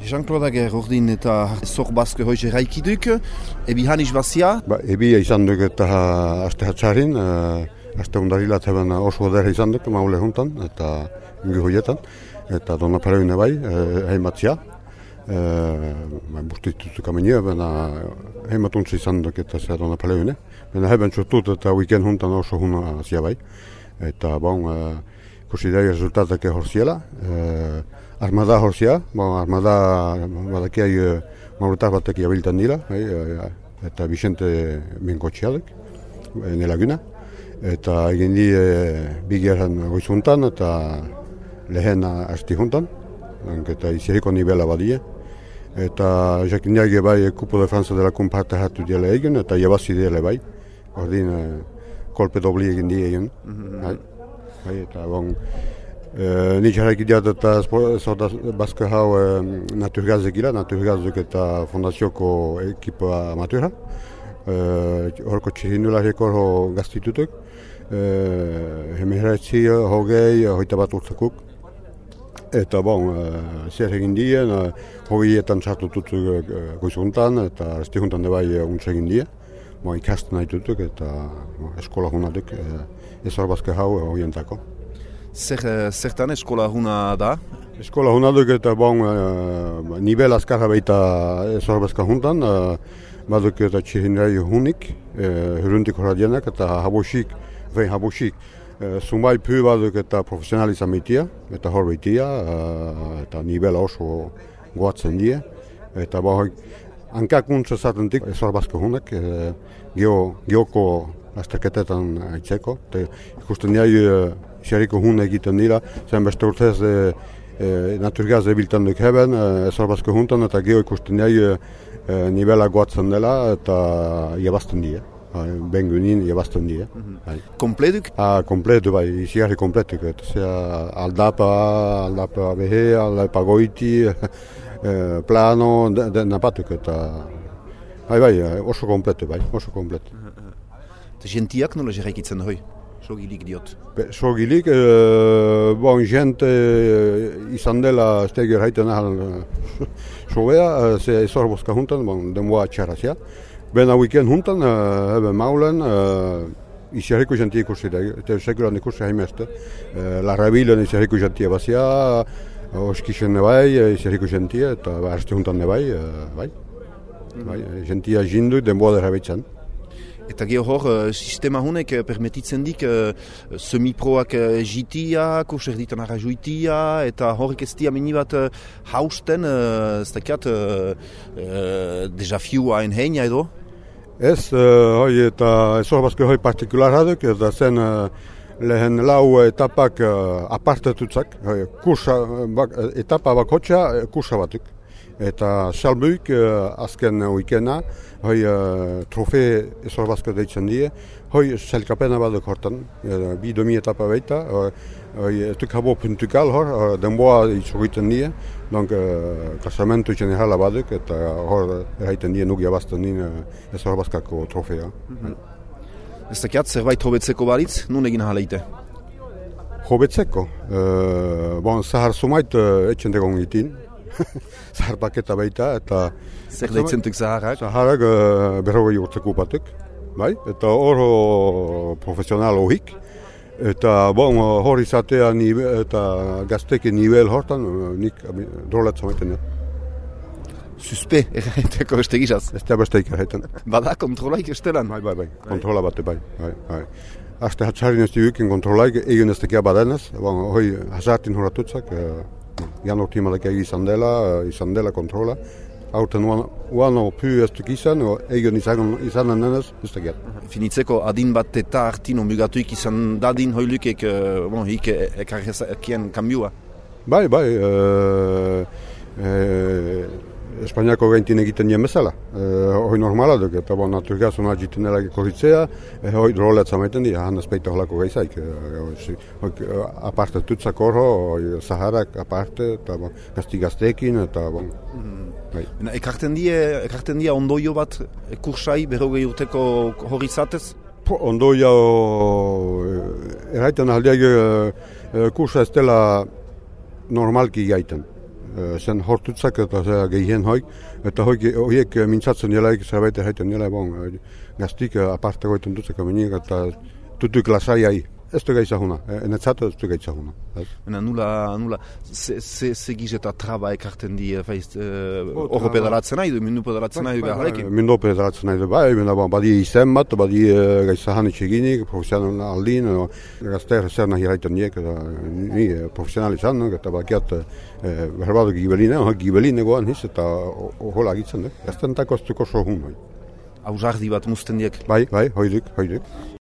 Jean-Claude Aguerre ordin eta zor bazke hoize raikiduk, ebi hanis bazia? Ebi izan duk eta aste hatxarin, aste hundarila zeben oso edera izan duk, maule juntan, eta ingi hoietan, eta dona pareune bai, heimatzia. Bustituzuk amenio, bena heimatuntzi izan duk eta zea dona pareune. Bena heben txurtut eta weekend juntan oso huna zia bai. Eta bon, kusidei resultatak horziela. Armada horzia, armada badakiai mauletar batek jabiltan dira, eta Vicente Minkotxiadek, nelaguna. Eta egin di bigeran goizuntan eta lehen asti juntan, eta izieriko nivela badie. Eta jakin diage bai Kupo de Franza dela parte hartu diela egin, eta jabazi diela bai. Ordin kolpe dobli egin di egin. Eta bon, nik jarraiki diat eta bazka hau naturgazek gira, naturgazek eta fondazioko ekipa amatura. Horko txirindulareko gaztitutuk. Hemeretzi, hogei, hoita bat urtzakuk. Eta bon, zer egin dien, hogeietan sartutut goizuntan eta estihuntan de bai untsa egin dien. Ikasten nahi tutuk eta eskola hunatuk ez horbazke hau hoientako. Zertan eskola huna da? Eskola hunatuk eta bon, nivel azkarra baita ez horbazka juntan, baduk eta txirinrai hunik, huruntik horradienak eta habosik, zumbai pü baduk eta profesionalizan baitia, eta hor baitia, eta nivela oso goatzen die, eta hankakuntza zatentik ez horbazka hunak, geoko azterketetan aitzeko, ikusten diai xeriko hun egiten dira, zen beste urtez naturgaz ebiltan duk heben, ez horbazka huntan eta geo ikusten diai nivela goatzen dela eta jabazten dira. Bengunin jabazten dira. Kompletuk? Kompletu bai, izigarri kompletuk. Aldapa behe, aldapa goiti, plano, napatuk eta bai, oso kompletu bai, oso kompletu. Eta jentiak nola jarraikitzen hoi? Sogilik diot? Sogilik, bon, jente izan dela steger haiten ahal sobea, ze ezorbozka juntan, bon, denboa txarrazia. Bena weekend juntan, eben maulen, izierriko jentia ikusi da, eta seguran ikusi haimeste. Larrabilen izierriko jentia bazia, oskixen nebai, izierriko jentia, eta arste juntan nebai, bai. Jentia jindu, denboa dara behitzen. Eta geho hor, sistema honek permetitzen dik semiproak jitia, kurser ditan arrajuitia, eta horrek ez dia minibat hausten, ez dakiat, desafiua enheina edo? Ez, hoi eta ez horbazke hoi partikularraduk, eta zen lehen lau etapak apartetutzak, etapa bakotxa kursa batuk. Eta salbuik azken weekenda, hoi trofe ez horbazko deitzen die, hoi selkapena baduk hortan, bi domi etapa baita, hoi etuk habo puntukal hor, denboa izogiten die, donc klasamentu generala baduk, eta hor erraiten die nugia bazten dien ez horbazkako trofea. Ez dakiat, zerbait hobetzeko baritz, nun egin ahaleite? Hobetzeko? Bon, zahar sumait etxen degon gitin, zahar paketa baita, eta... Zer deitzen zaharrak? Zaharrak berrogei urtzeko batuk, bai? Eta hor profesional horik. Eta bon, hor izatea eta gazteke nivel hortan, nik drolatza maiten. Suspe, erraiteko beste gizaz? Ez da beste ikerreiten. Bada kontrolaik estelan? Bai, kontrola bate bai. Aste hatxarin ez diukin kontrolaik, egin ez tekia badenez, hoi hazartin horatutzak, janortimalek izan dela kontrola. Aurten uano pü ez duk izan, egin izan nenez, ez tekiat. Finitzeko adin bat eta artino mugatuik izan dadin hoilukek hik ekarrezakien kambiua? Bai, Espainiako gaintin egiten dien bezala. Hoi normala duk, eta naturgaz hona jiten dela korritzea, hoi droletza maiten dira, han espeita holako gaizaik. Aparte tutzak horro, zaharrak aparte, eta gazti-gazteekin, eta Ekarten dia ondoio bat kursai berrogei urteko hori zatez? Ondoio erraiten aldeak kursa ez dela normalki gaiten. zen hortutzak eta gehien hoik, eta horiek mintzatzen jelaik zerbait erraiten jela, gaztik aparte goiten dutzek amenik eta tutuk lasaiai. Ez du gaitzahuna, enetzatu ez du gaitzahuna. Nula, ze giz eta traba ekarten di horro pedalatzen nahi du, mindu pedalatzen nahi du beharrekin? Mindu pedalatzen nahi du, badi izen bat, badi gaitzahan itxeginik, profesional aldin, gazteak zer nahi raiten diek, ni profesional izan, eta bakiat berbadu gibeline goan hiz, eta hola agitzen, gaztentako ez duko sohun. Hausardi bat musten diek? Bai, hoidik.